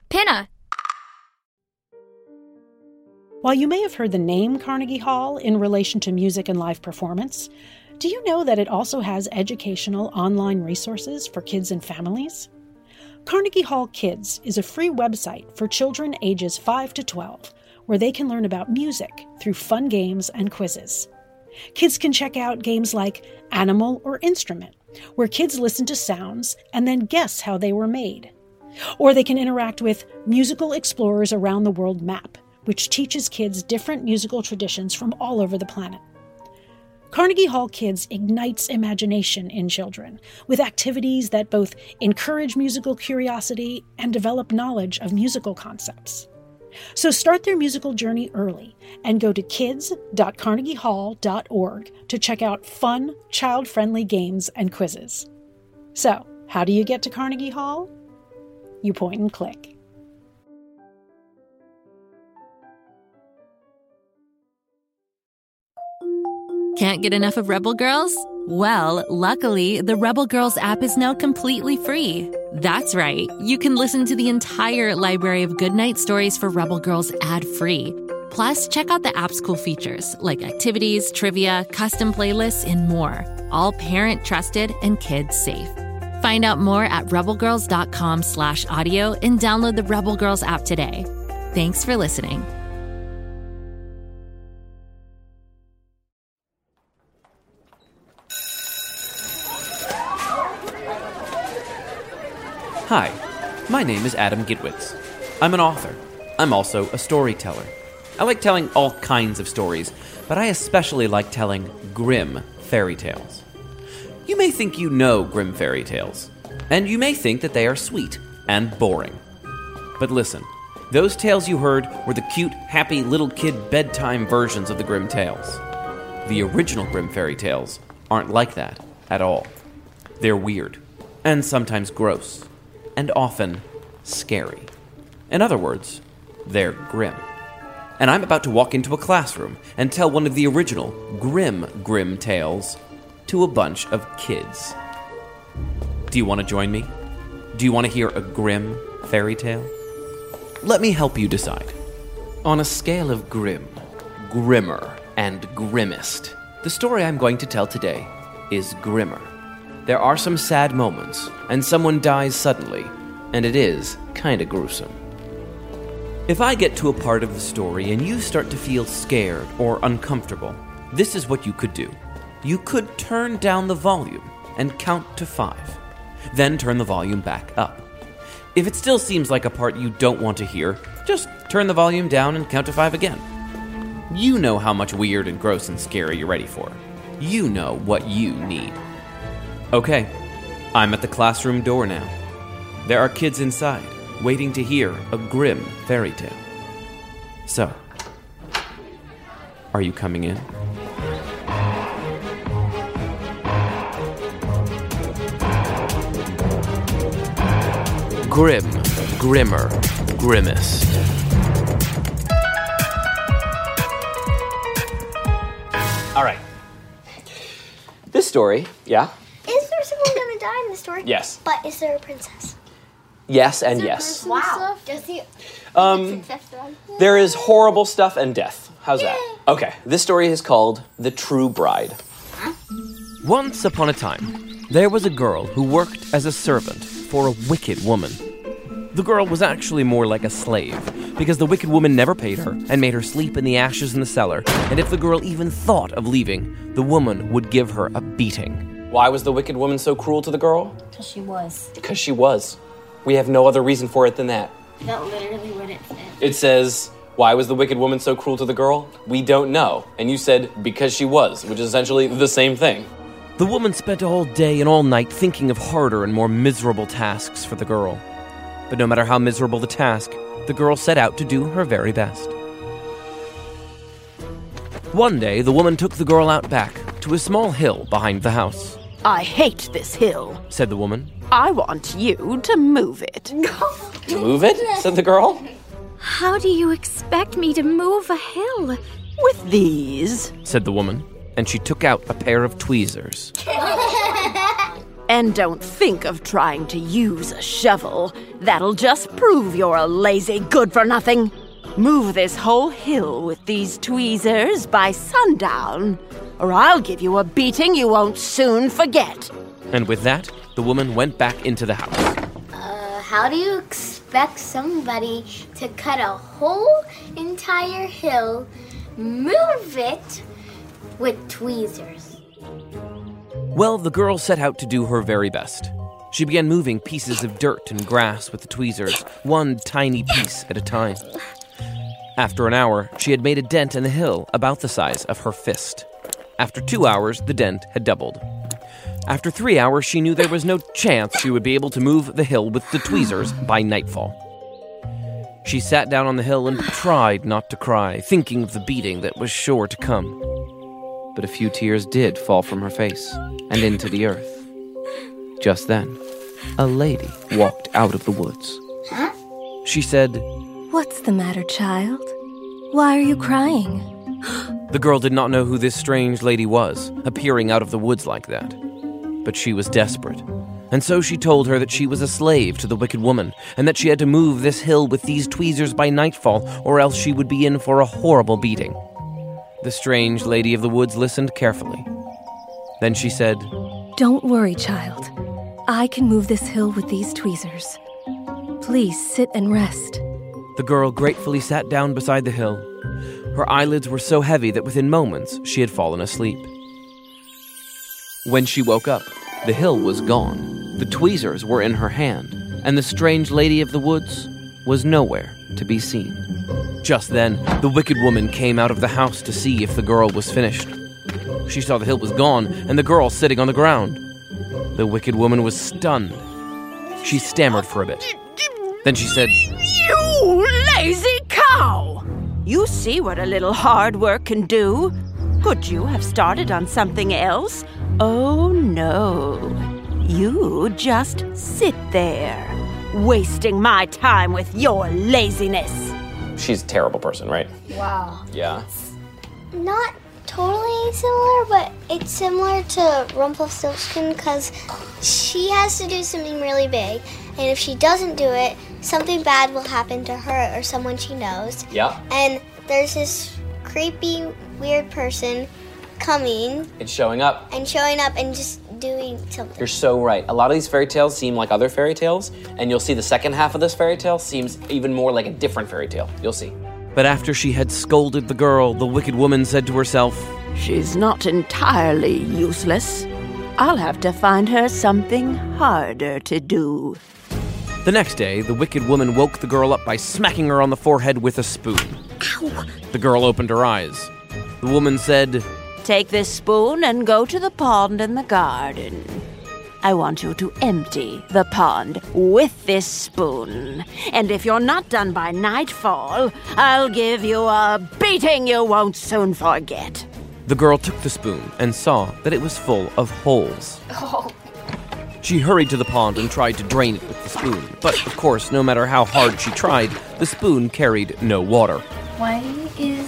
Pinna. While you may have heard the name Carnegie Hall in relation to music and live performance, do you know that it also has educational online resources for kids and families? Carnegie Hall Kids is a free website for children ages 5 to 12, where they can learn about music through fun games and quizzes. Kids can check out games like Animal or Instrument, where kids listen to sounds and then guess how they were made. Or they can interact with Musical Explorers Around the World map, which teaches kids different musical traditions from all over the planet. Carnegie Hall Kids ignites imagination in children with activities that both encourage musical curiosity and develop knowledge of musical concepts. So start their musical journey early and go to kids.carnegiehall.org to check out fun, child-friendly games and quizzes. So, how do you get to Carnegie Hall? You point and click. Can't get enough of Rebel Girls? Well, luckily, the Rebel Girls app is now completely free. That's right. You can listen to the entire library of goodnight stories for Rebel Girls ad-free. Plus, check out the app's cool features like activities, trivia, custom playlists, and more. All parent-trusted and kids-safe. Find out more at rebelgirls.com/audio and download the Rebel Girls app today. Thanks for listening. Hi, my name is Adam Gitwitz. I'm an author. I'm also a storyteller. I like telling all kinds of stories, but I especially like telling grim fairy tales. You may think you know grim fairy tales, and you may think that they are sweet and boring. But listen, those tales you heard were the cute, happy little kid bedtime versions of the grim tales. The original grim fairy tales aren't like that at all. They're weird, and sometimes gross, and often scary. In other words, they're grim. And I'm about to walk into a classroom and tell one of the original grim tales to a bunch of kids. Do you want to join me? Do you want to hear a grim fairy tale? Let me help you decide. On a scale of grim, grimmer, and grimmest, the story I'm going to tell today is grimmer. There are some sad moments, and someone dies suddenly, and it is kinda gruesome. If I get to a part of the story and you start to feel scared or uncomfortable, this is what you could do. You could turn down the volume and count to 5. Then turn the volume back up. If it still seems like a part you don't want to hear, just turn the volume down and count to 5 again. You know how much weird and gross and scary you're ready for. You know what you need. Okay, I'm at the classroom door now. There are kids inside, waiting to hear a grim fairy tale. So, are you coming in? Grim, grimmer, grimmest. All right. This story, yeah? Is there someone gonna die in the story? Yes. But is there a princess? Yes and yes. Wow. Does the There is horrible stuff and death. How's that? Okay, this story is called The True Bride. Once upon a time, there was a girl who worked as a servant for a wicked woman. The girl was actually more like a slave, because the wicked woman never paid her and made her sleep in the ashes in the cellar, and if the girl even thought of leaving, the woman would give her a beating. Why was the wicked woman so cruel to the girl? Because she was. Because she was. We have no other reason for it than that. That literally what it said. It says, why was the wicked woman so cruel to the girl? We don't know. And you said, because she was, which is essentially the same thing. The woman spent a whole day and all night thinking of harder and more miserable tasks for the girl. But no matter how miserable the task, the girl set out to do her very best. One day, the woman took the girl out back to a small hill behind the house. I hate this hill, said the woman. I want you to move it. Move it? Said the girl. How do you expect me to move a hill? With these, said the woman, and she took out a pair of tweezers. And don't think of trying to use a shovel. That'll just prove you're a lazy good-for-nothing. Move this whole hill with these tweezers by sundown, or I'll give you a beating you won't soon forget. And with that, the woman went back into the house. How do you expect somebody to cut a whole entire hill, move it with tweezers? Well, the girl set out to do her very best. She began moving pieces of dirt and grass with the tweezers, one tiny piece at a time. After an hour, she had made a dent in the hill about the size of her fist. After 2 hours, the dent had doubled. After 3 hours, she knew there was no chance she would be able to move the hill with the tweezers by nightfall. She sat down on the hill and tried not to cry, thinking of the beating that was sure to come. But a few tears did fall from her face and into the earth. Just then, a lady walked out of the woods. Huh? She said, "What's the matter, child? Why are you crying?" The girl did not know who this strange lady was, appearing out of the woods like that. But she was desperate, and so she told her that she was a slave to the wicked woman, and that she had to move this hill with these tweezers by nightfall, or else she would be in for a horrible beating. The strange lady of the woods listened carefully. Then she said, "Don't worry, child. I can move this hill with these tweezers. Please sit and rest." The girl gratefully sat down beside the hill. Her eyelids were so heavy that within moments she had fallen asleep. When she woke up, the hill was gone. The tweezers were in her hand, and the strange lady of the woods was nowhere to be seen. Just then, the wicked woman came out of the house to see if the girl was finished. She saw the hill was gone and the girl sitting on the ground. The wicked woman was stunned. She stammered for a bit. Then she said, You lazy cow! You see what a little hard work can do? Could you have started on something else? Oh, no. You just sit there, wasting my time with your laziness. She's a terrible person, right? Wow. Yeah. Not totally similar, but it's similar to Rumpelstiltskin because she has to do something really big, and if she doesn't do it, something bad will happen to her or someone she knows. Yeah. And there's this creepy, weird person coming It's showing up. and just doing something. You're so right. A lot of these fairy tales seem like other fairy tales, and you'll see the second half of this fairy tale seems even more like a different fairy tale. You'll see. but after she had scolded the girl, the wicked woman said to herself, She's not entirely useless. I'll have to find her something harder to do. The next day, the wicked woman woke the girl up by smacking her on the forehead with a spoon. Ow! The girl opened her eyes. The woman said, Take this spoon and go to the pond in the garden. I want you to empty the pond with this spoon. And if you're not done by nightfall, I'll give you a beating you won't soon forget. The girl took the spoon and saw that it was full of holes. She hurried to the pond and tried to drain it with the spoon. But, of course, no matter how hard she tried, the spoon carried no water. Why is,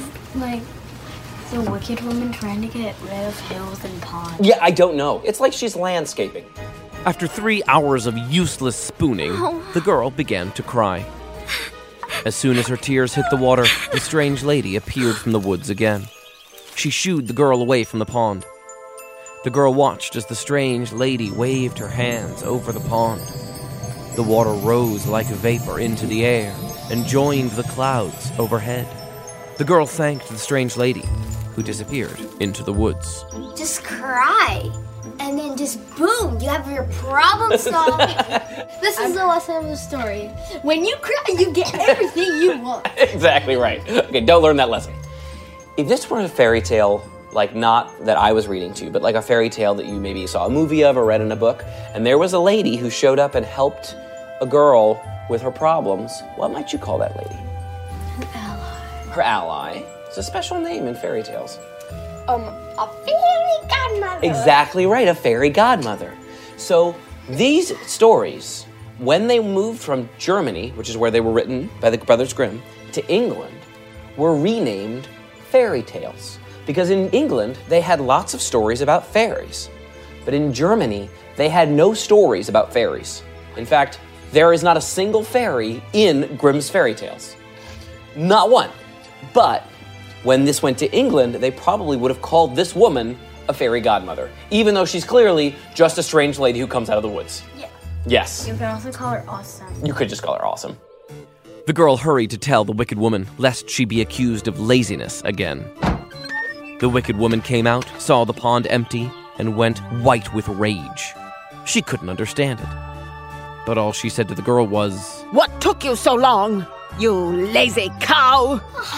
the wicked woman trying to get rid of hills and ponds? Yeah, I don't know. It's like she's landscaping. After 3 hours of useless spooning, the girl began to cry. As soon as her tears hit the water, the strange lady appeared from the woods again. She shooed the girl away from the pond. The girl watched as the strange lady waved her hands over the pond. The water rose like vapor into the air and joined the clouds overhead. The girl thanked the strange lady, who disappeared into the woods. Just cry, and then just boom, you have your problem solved. This is the lesson of the story. When you cry, you get everything you want. Exactly right. Okay, don't learn that lesson. If this were a fairy tale, like not that I was reading to, but like a fairy tale that you maybe saw a movie of or read in a book, and there was a lady who showed up and helped a girl with her problems, what might you call that lady? An ally. Her ally. It's a special name in fairy tales. A fairy godmother. Exactly right, a fairy godmother. So these stories, when they moved from Germany, which is where they were written by the Brothers Grimm, to England, were renamed fairy tales. Because in England, they had lots of stories about fairies. But in Germany, they had no stories about fairies. In fact, there is not a single fairy in Grimm's fairy tales. Not one. But when this went to England, they probably would have called this woman a fairy godmother, even though she's clearly just a strange lady who comes out of the woods. Yeah. Yes. You can also call her Awesome. You could just call her Awesome. The girl hurried to tell the wicked woman, lest she be accused of laziness again. The wicked woman came out, saw the pond empty, and went white with rage. She couldn't understand it. But all she said to the girl was, "What took you so long, you lazy cow?"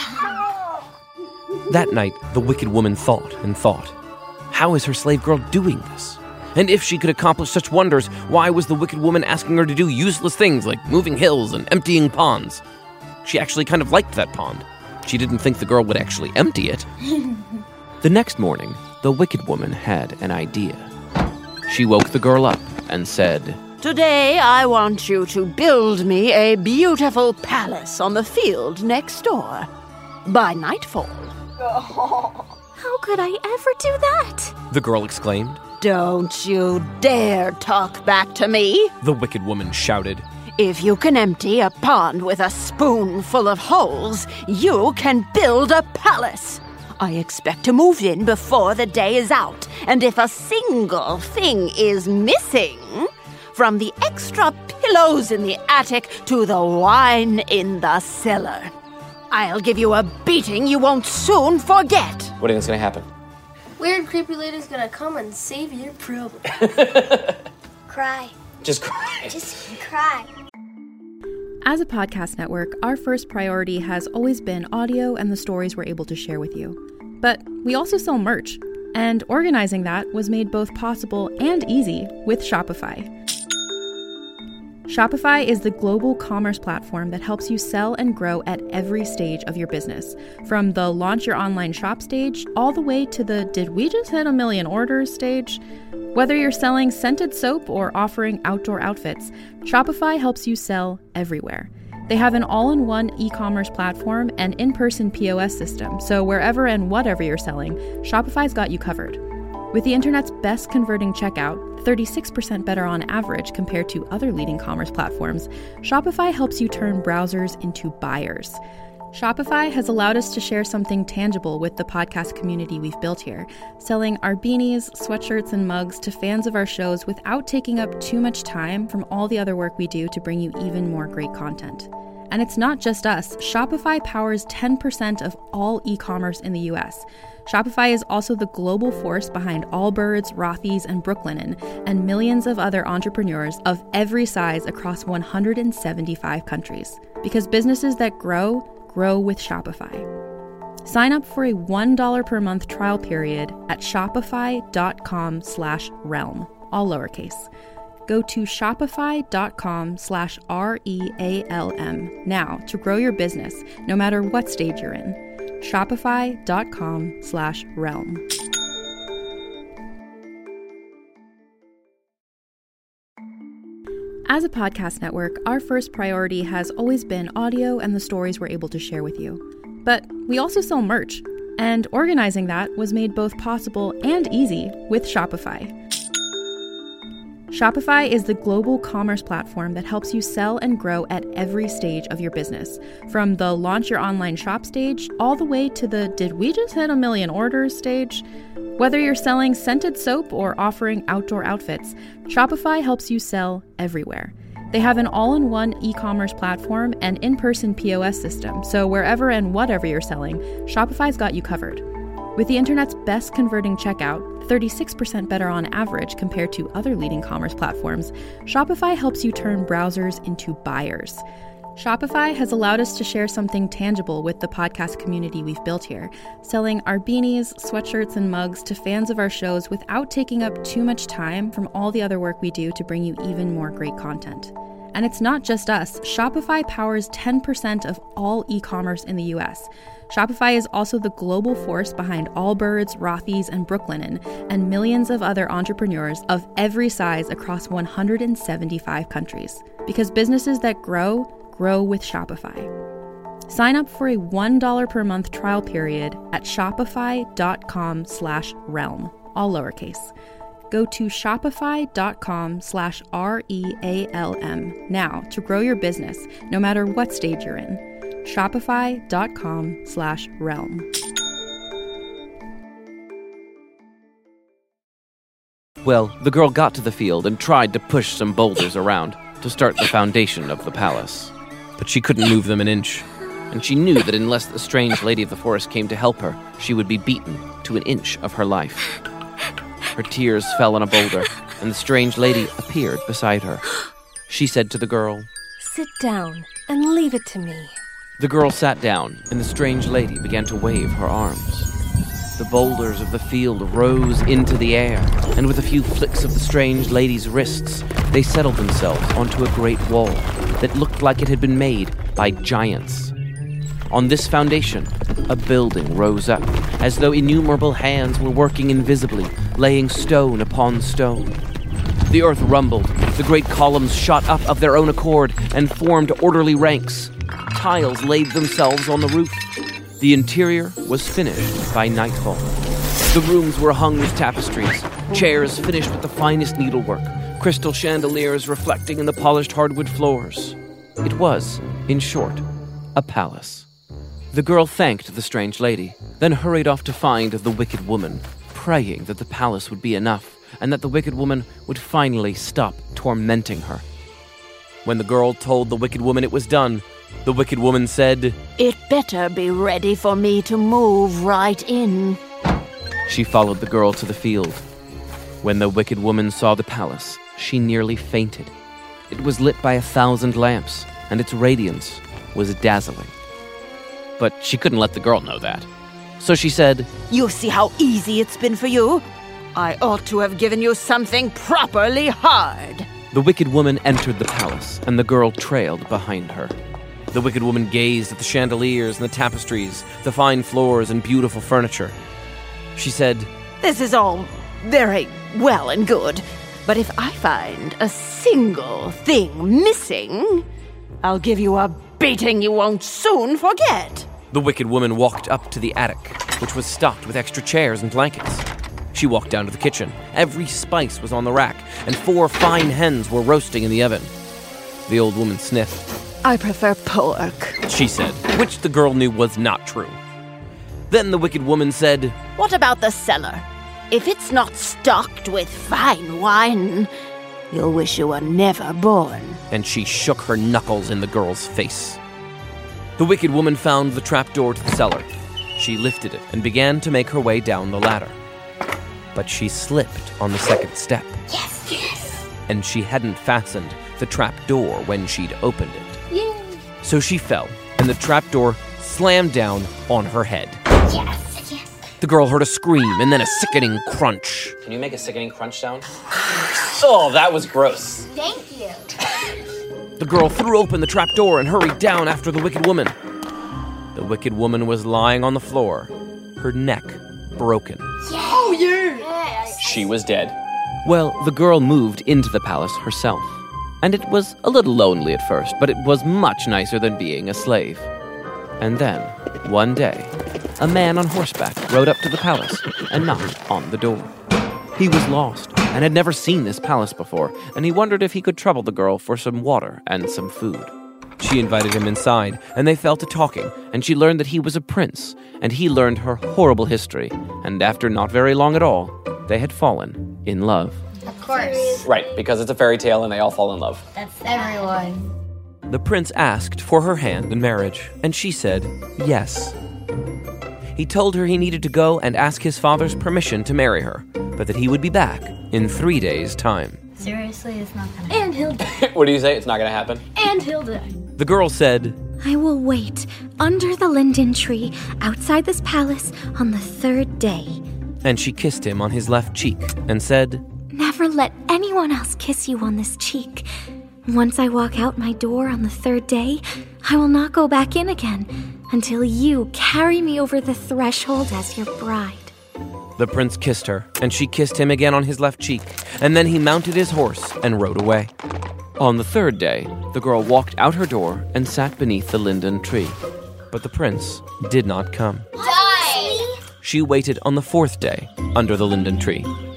That night, the wicked woman thought and thought. How is her slave girl doing this? And if she could accomplish such wonders, why was the wicked woman asking her to do useless things like moving hills and emptying ponds? She actually kind of liked that pond. She didn't think the girl would actually empty it. The next morning, the wicked woman had an idea. She woke the girl up and said, "Today I want you to build me a beautiful palace on the field next door. By nightfall." How could I ever do that? The girl exclaimed. "Don't you dare talk back to me," The wicked woman shouted. "If you can empty a pond with a spoonful of holes, you can build a palace. I expect to move in before the day is out, and if a single thing is missing, from the extra pillows in the attic to the wine in the cellar, I'll give you a beating you won't soon forget." What do you think's gonna happen? Weird, creepy lady's gonna come and save your problem. Cry. Just cry. Just cry. As a podcast network, our first priority has always been audio and the stories we're able to share with you. But we also sell merch, and organizing that was made both possible and easy with Shopify. Shopify is the global commerce platform that helps you sell and grow at every stage of your business, from the launch your online shop stage all the way to the "did we just hit 1,000,000 orders" stage. Whether you're selling scented soap or offering outdoor outfits, Shopify helps you sell everywhere. They have an all-in-one e-commerce platform and in-person POS system, so wherever and whatever you're selling, Shopify's got you covered. With the internet's best converting checkout, 36% better on average compared to other leading commerce platforms, Shopify helps you turn browsers into buyers. Shopify has allowed us to share something tangible with the podcast community we've built here, selling our beanies, sweatshirts, and mugs to fans of our shows without taking up too much time from all the other work we do to bring you even more great content. And it's not just us. Shopify powers 10% of all e-commerce in the US. Shopify is also the global force behind Allbirds, Rothy's, and Brooklinen, and millions of other entrepreneurs of every size across 175 countries. Because businesses that grow with Shopify. Sign up for a $1 per month trial period at shopify.com/realm, all lowercase. Go to shopify.com/REALM now to grow your business, no matter what stage you're in. Shopify.com/realm. As a podcast network, our first priority has always been audio and the stories we're able to share with you. But we also sell merch, and organizing that was made both possible and easy with Shopify. Shopify is the global commerce platform that helps you sell and grow at every stage of your business, from the launch your online shop stage all the way to the "did we just hit 1,000,000 orders" stage. Whether you're selling scented soap or offering outdoor outfits, Shopify helps you sell everywhere. They have an all-in-one e-commerce platform and in-person POS system, so wherever and whatever you're selling, Shopify's got you covered. With the internet's best converting checkout, 36% better on average compared to other leading commerce platforms, Shopify helps you turn browsers into buyers. Shopify has allowed us to share something tangible with the podcast community we've built here, selling our beanies, sweatshirts, and mugs to fans of our shows without taking up too much time from all the other work we do to bring you even more great content. And it's not just us. Shopify powers 10% of all e-commerce in the US. Shopify is also the global force behind Allbirds, Rothy's, and Brooklinen, and millions of other entrepreneurs of every size across 175 countries. Because businesses that grow with Shopify. Sign up for a $1 per month trial period at shopify.com/realm, all lowercase. Go to shopify.com/REALM now to grow your business, no matter what stage you're in. Shopify.com/realm. Well, the girl got to the field and tried to push some boulders around to start the foundation of the palace. But she couldn't move them an inch, and she knew that unless the strange lady of the forest came to help her, she would be beaten to an inch of her life. Her tears fell on a boulder, and the strange lady appeared beside her. She said to the girl, "Sit down and leave it to me." The girl sat down, and the strange lady began to wave her arms. The boulders of the field rose into the air, and with a few flicks of the strange lady's wrists, they settled themselves onto a great wall that looked like it had been made by giants. On this foundation, a building rose up, as though innumerable hands were working invisibly, laying stone upon stone. The earth rumbled, the great columns shot up of their own accord and formed orderly ranks. Tiles laid themselves on the roof. The interior was finished by nightfall. The rooms were hung with tapestries, chairs finished with the finest needlework, crystal chandeliers reflecting in the polished hardwood floors. It was, in short, a palace. The girl thanked the strange lady, then hurried off to find the wicked woman, praying that the palace would be enough and that the wicked woman would finally stop tormenting her. When the girl told the wicked woman it was done, the wicked woman said, "It better be ready for me to move right in." She followed the girl to the field. When the wicked woman saw the palace, she nearly fainted. It was lit by 1,000 lamps, and its radiance was dazzling. But she couldn't let the girl know that. So she said, "You see how easy it's been for you? I ought to have given you something properly hard." The wicked woman entered the palace, and the girl trailed behind her. The wicked woman gazed at the chandeliers and the tapestries, the fine floors and beautiful furniture. She said, "This is all very well and good, but if I find a single thing missing, I'll give you a beating you won't soon forget." The wicked woman walked up to the attic, which was stocked with extra chairs and blankets. She walked down to the kitchen. Every spice was on the rack, and 4 fine hens were roasting in the oven. The old woman sniffed. "I prefer pork," she said, which the girl knew was not true. Then the wicked woman said, "What about the cellar? If it's not stocked with fine wine, you'll wish you were never born." And she shook her knuckles in the girl's face. The wicked woman found the trapdoor to the cellar. She lifted it and began to make her way down the ladder. But she slipped on the second step. Yes. And she hadn't fastened the trapdoor when she'd opened it. Yay. So she fell, and the trapdoor slammed down on her head. Yes. The girl heard a scream and then a sickening crunch. Can you make a sickening crunch sound? Oh, that was gross. Thank you. The girl threw open the trapdoor and hurried down after the wicked woman. The wicked woman was lying on the floor, her neck broken. Oh, yeah. She was dead. Well, the girl moved into the palace herself. And it was a little lonely at first, but it was much nicer than being a slave. And then, one day, a man on horseback rode up to the palace and knocked on the door. He was lost and had never seen this palace before, and he wondered if he could trouble the girl for some water and some food. She invited him inside, and they fell to talking, and she learned that he was a prince, and he learned her horrible history, and after not very long at all, they had fallen in love. Of course. Right, because it's a fairy tale and they all fall in love. That's everyone. The prince asked for her hand in marriage, and she said yes. He told her he needed to go and ask his father's permission to marry her, but that he would be back in 3 days' time. Seriously, it's not gonna happen. And he'll die. What do you say? It's not gonna happen? And he'll die. The girl said, I will wait under the linden tree outside this palace on the 3rd day. And she kissed him on his left cheek and said, Never let anyone else kiss you on this cheek. Once I walk out my door on the 3rd day, I will not go back in again until you carry me over the threshold as your bride. The prince kissed her, and she kissed him again on his left cheek, and then he mounted his horse and rode away. On the 3rd day, the girl walked out her door and sat beneath the linden tree. But the prince did not come. Die! She waited on the 4th day under the linden tree.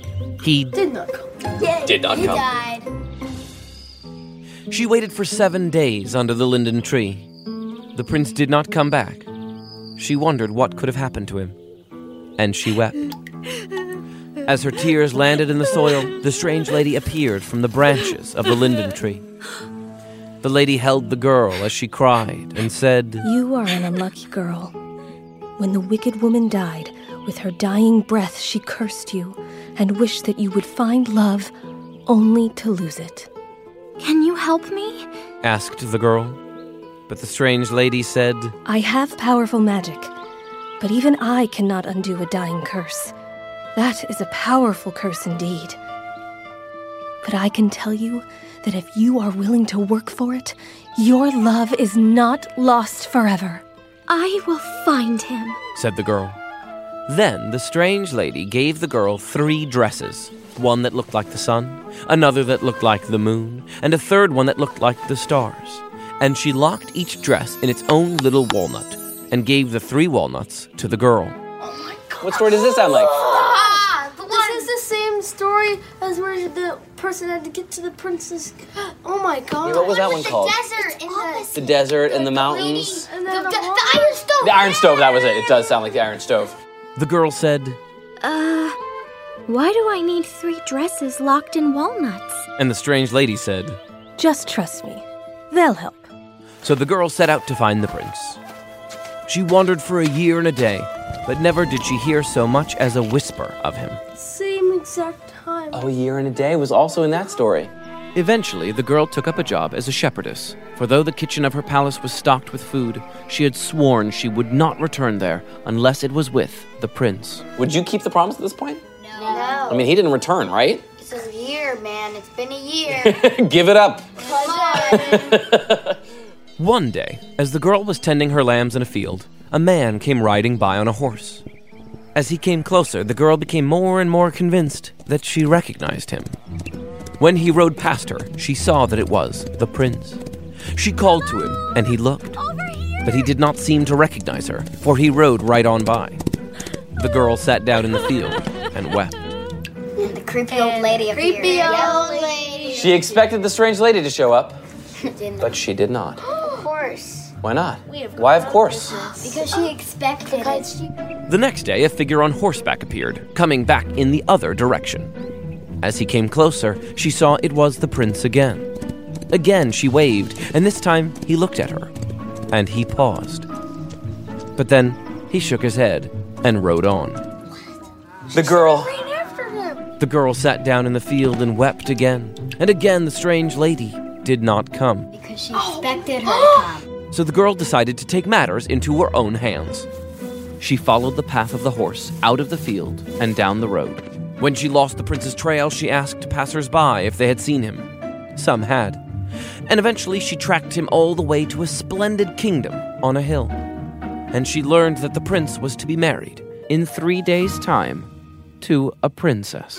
He Did not come. Did not He come. died. She waited for 7 days under the linden tree. The prince did not come back. She wondered what could have happened to him, and she wept. As her tears landed in the soil, the strange lady appeared from the branches of the linden tree. The lady held the girl as she cried and said, You are an unlucky girl. When the wicked woman died, with her dying breath she cursed you and wished that you would find love only to lose it. Can you help me? asked the girl. But the strange lady said, I have powerful magic, but even I cannot undo a dying curse. That is a powerful curse indeed. But I can tell you that if you are willing to work for it, your love is not lost forever. I will find him. said the girl. Then the strange lady gave the girl 3 dresses, one that looked like the sun, another that looked like the moon, and a third one that looked like the stars. And she locked each dress in its own little walnut and gave the 3 walnuts to the girl. What story does this sound like? This is the same story as where the person had to get to the princess. Oh my god. Yeah, what was that one called? Desert in The desert and the mountains. And then the iron stove. The Iron Stove, that was it. It does sound like the Iron Stove. The girl said, Why do I need 3 dresses locked in walnuts? and the strange lady said. Just trust me. They'll help. So the girl set out to find the prince. She wandered for a year and a day, but never did she hear so much as a whisper of him. same exact time. Oh, a year and a day was also in that story. Eventually, the girl took up a job as a shepherdess, for though the kitchen of her palace was stocked with food, she had sworn she would not return there unless it was with the prince. Would you keep the promise at this point? No. I mean, he didn't return, right? It's a year, man. It's been a year. Give it up. Come on. One day, as the girl was tending her lambs in a field, a man came riding by on a horse. As he came closer, the girl became more and more convinced that she recognized him. When he rode past her, she saw that it was the prince. She called to him, and he looked, but he did not seem to recognize her, for he rode right on by. The girl sat down in the field and wept. The creepy old lady appeared. Creepy old lady. She expected the strange lady to show up, but she did not. Of course. Why not? Why, of course? Because she expected it. The next day, a figure on horseback appeared, coming back in the other direction. As he came closer, she saw it was the prince again. Again, she waved, and this time he looked at her, and he paused. But then he shook his head and rode on. The girl sat down in the field and wept again, and again the strange lady did not come. Because she expected her to come. So the girl decided to take matters into her own hands. She followed the path of the horse out of the field and down the road. When she lost the prince's trail, she asked passers-by if they had seen him. Some had. And eventually she tracked him all the way to a splendid kingdom on a hill. And she learned that the prince was to be married in 3 days' time to a princess.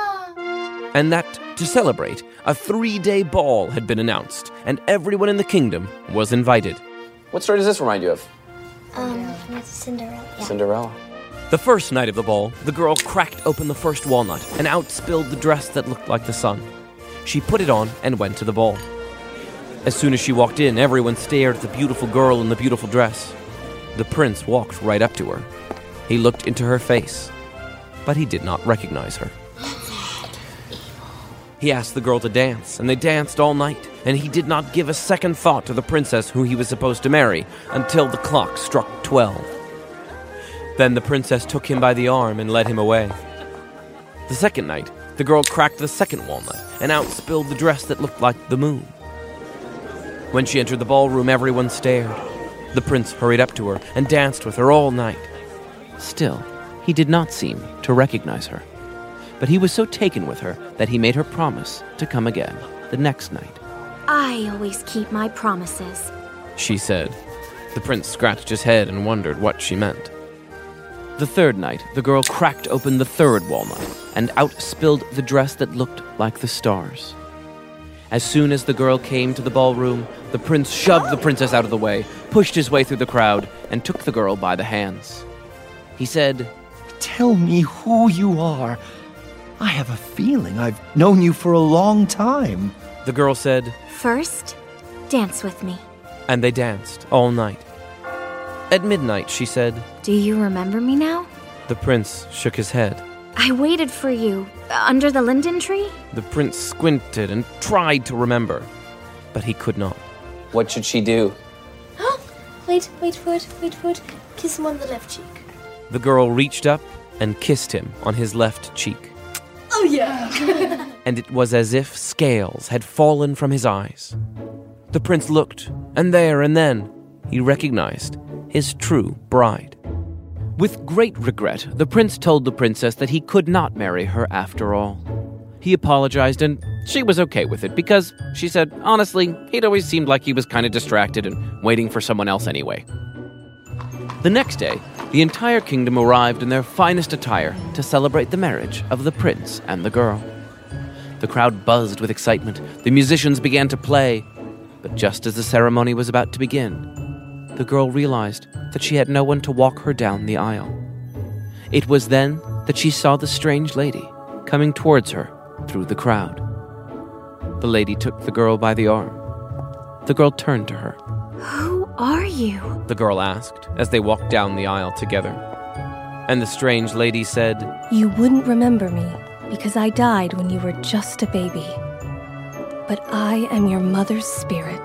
And that, to celebrate, a 3-day ball had been announced, and everyone in the kingdom was invited. What story does this remind you of? Cinderella. Yeah. Cinderella. The first night of the ball, the girl cracked open the first walnut and out spilled the dress that looked like the sun. She put it on and went to the ball. As soon as she walked in, everyone stared at the beautiful girl in the beautiful dress. The prince walked right up to her. He looked into her face, but he did not recognize her. He asked the girl to dance, and they danced all night, and he did not give a second thought to the princess who he was supposed to marry until the clock struck 12. Then the princess took him by the arm and led him away. The second night, the girl cracked the second walnut and out spilled the dress that looked like the moon. When she entered the ballroom, everyone stared. The prince hurried up to her and danced with her all night. Still, he did not seem to recognize her. But he was so taken with her that he made her promise to come again the next night. I always keep my promises, She said. The prince scratched his head and wondered what she meant. The third night, the girl cracked open the third walnut and out spilled the dress that looked like the stars. As soon as the girl came to the ballroom, the prince shoved the princess out of the way, pushed his way through the crowd, and took the girl by the hands. He said, Tell me who you are. I have a feeling I've known you for a long time. The girl said, First, dance with me. and they danced all night. At midnight, she said, Do you remember me now? The prince shook his head. I waited for you under the linden tree. The prince squinted and tried to remember, but he could not. What should she do? Wait for it. Kiss him on the left cheek. The girl reached up and kissed him on his left cheek. Oh, yeah. And it was as if scales had fallen from his eyes. The prince looked, and there and then he recognized his true bride. With great regret, the prince told the princess that he could not marry her after all. He apologized, and she was okay with it because, she said, honestly, he'd always seemed like he was kind of distracted and waiting for someone else anyway. The next day, the entire kingdom arrived in their finest attire to celebrate the marriage of the prince and the girl. The crowd buzzed with excitement. The musicians began to play. But just as the ceremony was about to begin, the girl realized that she had no one to walk her down the aisle. It was then that she saw the strange lady coming towards her through the crowd. The lady took the girl by the arm. The girl turned to her. Who are you? The girl asked as they walked down the aisle together. And the strange lady said, You wouldn't remember me because I died when you were just a baby. But I am your mother's spirit.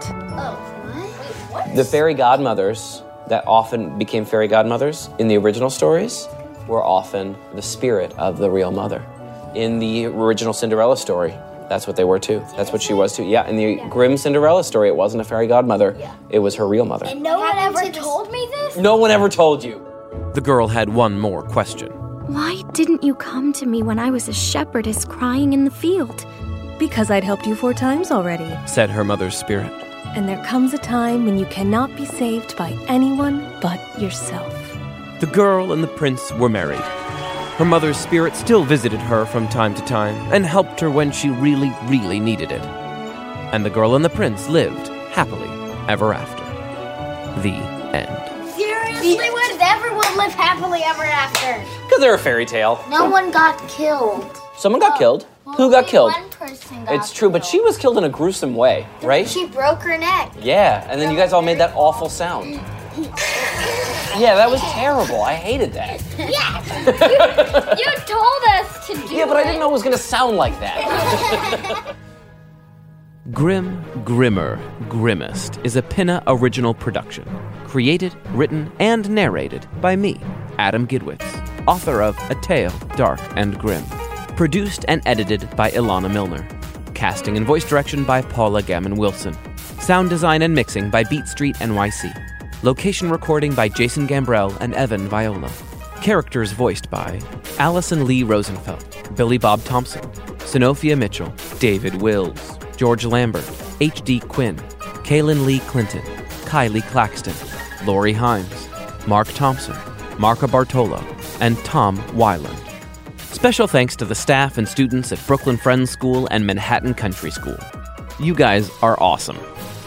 The fairy godmothers that often became fairy godmothers in the original stories were often the spirit of the real mother. In the original Cinderella story, that's what they were too. That's what she was too. Yeah, in the Grimm Cinderella story, it wasn't a fairy godmother. It was her real mother. And no one ever told me this? No one ever told you. The girl had one more question. Why didn't you come to me when I was a shepherdess crying in the field? Because I'd helped you 4 times already, said her mother's spirit. And there comes a time when you cannot be saved by anyone but yourself. The girl and the prince were married. Her mother's spirit still visited her from time to time and helped her when she really, really needed it. And the girl and the prince lived happily ever after. The end. Seriously, why did everyone live happily ever after? Because they're a fairy tale. No one got killed. Someone got killed. Who got killed? One person got It's true, but she was killed in a gruesome way, right? She broke her neck. Yeah, and then you guys all made that awful sound. Yeah, that was terrible. I hated that. Yeah, you told us to do it. Yeah, but I didn't know it was going to sound like that. Grim, Grimmer, Grimmest is a Pinna original production. Created, written, and narrated by me, Adam Gidwitz, author of A Tale, Dark and Grim. Produced and edited by Ilana Milner. Casting and voice direction by Paula Gammon-Wilson. Sound design and mixing by Beat Street NYC. Location recording by Jason Gambrell and Evan Viola. Characters voiced by Allison Lee Rosenfeld, Billy Bob Thompson, Sonophia Mitchell, David Wills, George Lambert, H.D. Quinn, Kaylin Lee Clinton, Kylie Claxton, Lori Himes, Mark Thompson, Marco Bartolo, and Tom Weiland. Special thanks to the staff and students at Brooklyn Friends School and Manhattan Country School. You guys are awesome.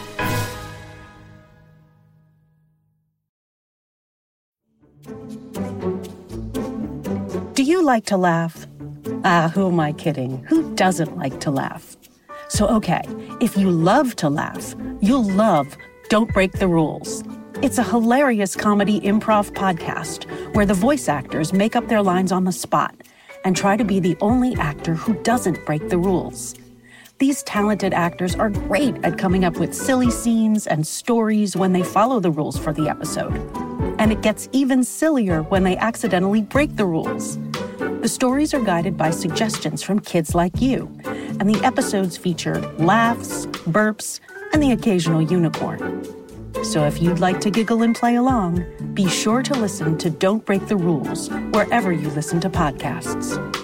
Do you like to laugh? Who am I kidding? Who doesn't like to laugh? So, okay, if you love to laugh, you'll love Don't Break the Rules. It's a hilarious comedy improv podcast where the voice actors make up their lines on the spot and try to be the only actor who doesn't break the rules. These talented actors are great at coming up with silly scenes and stories when they follow the rules for the episode. And it gets even sillier when they accidentally break the rules. The stories are guided by suggestions from kids like you, and the episodes feature laughs, burps, and the occasional unicorn. So if you'd like to giggle and play along, be sure to listen to Don't Break the Rules wherever you listen to podcasts.